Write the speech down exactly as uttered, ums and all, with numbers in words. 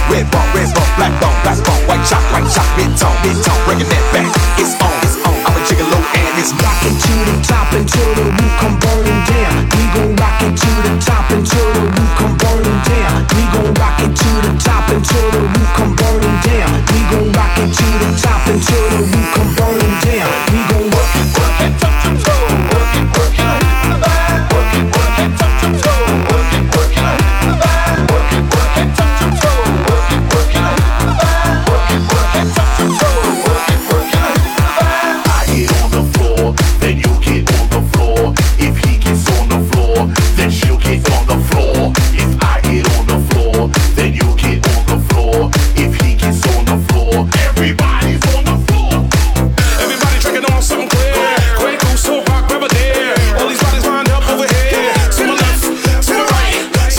Red bone, red bone, black bone, black bone, white chop, white chop, mid tone, mid tone, bringing that back. It's on, it's on. I'm a gigolo and it's rockin' to the top until the roof come burning down. We gon' rock it to the top until the roof come burning down. We gon' rock it to the top until the roof come burning down. We gon' rock it to the top until the roof come burning down. We gon' work it, work it, touch your toe. Work it, work it, the vibe. Work it, work it, touch your toe. Work it, work it, the vibe. Work it, work it, touch your toe. Work it, work it, the vibe. Work it, work it, touch your toe. Work it, work it, the vibe. I get on the floor, then you get on the floor. If he gets on the floor, then she'll get on the floor.